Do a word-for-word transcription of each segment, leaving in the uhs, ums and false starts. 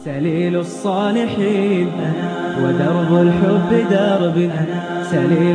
سليل الصالحين ودرب الحب دربي، سليل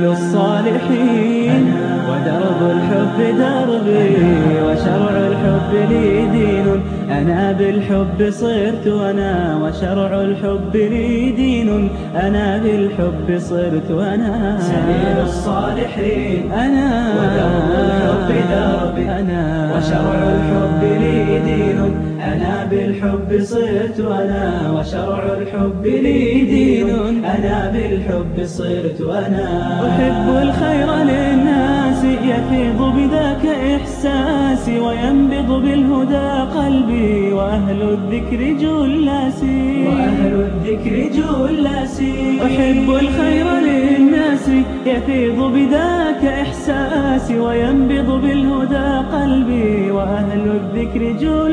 الصالحين ودرب الحب دربي، وشرع الحب لي دين، أنا بالحب صرت أنا، وشرع الحب لي دين، أنا بالحب صرت أنا. سليل الصالحين أنا ودرب الحب دربي، أنا وشرع الحب لي دين، أنا بالحب صرت أنا، وشرع الحب لي دين، أنا بالحب صرت أنا. أحب الخير للناس يفيض بذاك إحساسي، وينبض بالهدى قلبي، وأهل الذكر جلاسي، وأهل الذكر جلاسي. أحب الخير للناس يفيض بذاك إحساسي، وينبض بالهدى قلبي، وأهل الذكر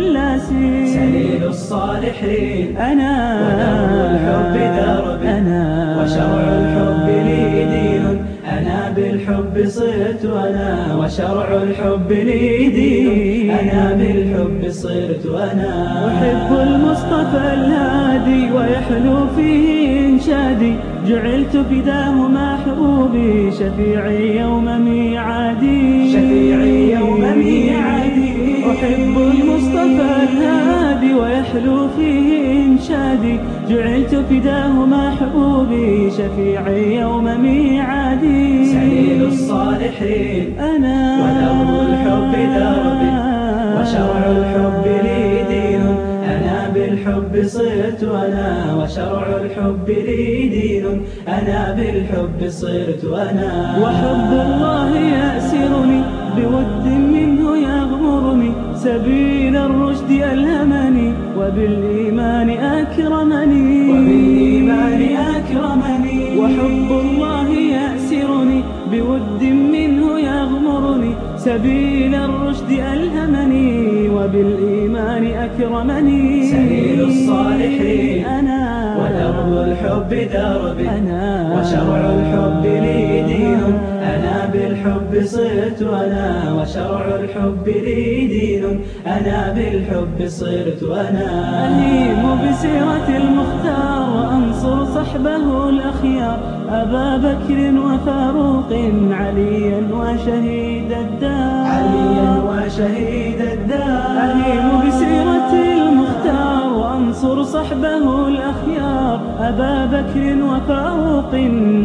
جلاسي. سليل الصالحين أنا ودرب الحب دربي، أنا وشرع الحب لي دين، أنا بالحب صرت أنا، وشرع الحب لي دين، أنا بالحب صرت أنا. أحب المصطفى الهادي ويحلو فيه إنشادي، جعلت فداه محبوبي، شفيعي يوم ميعادي، شفيعي يوم ميعادي. أحب المصطفى الهادي ويحلو فيه إنشادي، جعلت فداه محبوبي، شفيعي يوم ميعادي. سليل الصالحين أنا ودرب الحب دربي، وشرع الحب لي دين، أنا بالحب صرت أنا، وشرع الحب لي دين، أنا بالحب صرت أنا. وحب الله يأسرني بود منه يغمرني، سبيل الرشد ألهمني، وبالإيمان أكرمني، وبالإيمان أكرمني. وحب الله يأسرني بود منه يغمرني، سبيل الرشد ألهمني، وبالإيمان أكرمني. سليل الصالحين أنا ودرب الحب دربي، أنا وشرع الحب لي دين، أنا بالحب صرت أنا، وشرع الحب لي دين، أنا بالحب صرت أنا. أهيم بسيرة المختار وأنصر صحبه الأخيار، أبا بكر وفاروق عليا وشهيد الدار، عليا وشهيد الدار. أهيم بسيرة المختار وأنصر صحبه الأخيار، أبا بكر وفاروق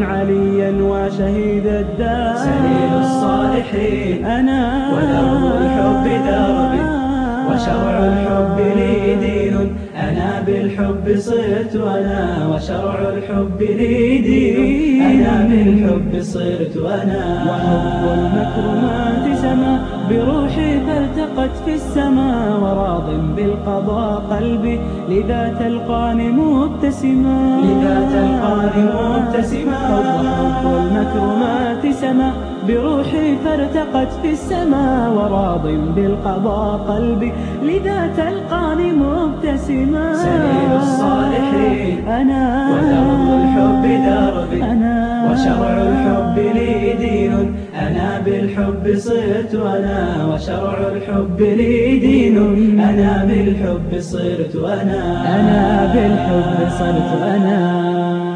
عليا وشهيد الدار. سليل الصالحين أنا ودرب الحب دربي، وشرع الحب لي دين، أنا بالحب صرت أنا، وشرع الحب لي دين، أنا بالحب صرت أنا. وحب المكرمات سما بروحي فالتقت في السماء، وراض بالقضاء قلبي لذا تلقاني مبتسما، لذا تلقاني مبتسما. وحب المكرمات سما بروحي فارتقت في السماء، وراض بالقضاء قلبي لذا تلقاني مبتسما. سليل الصالحين أنا ودرب الحب دربي، أنا وشرع الحب لي دين، أنا بالحب صرت أنا، وشرع الحب لي دين، أنا بالحب صرت أنا. أنا بالحب صرت أنا.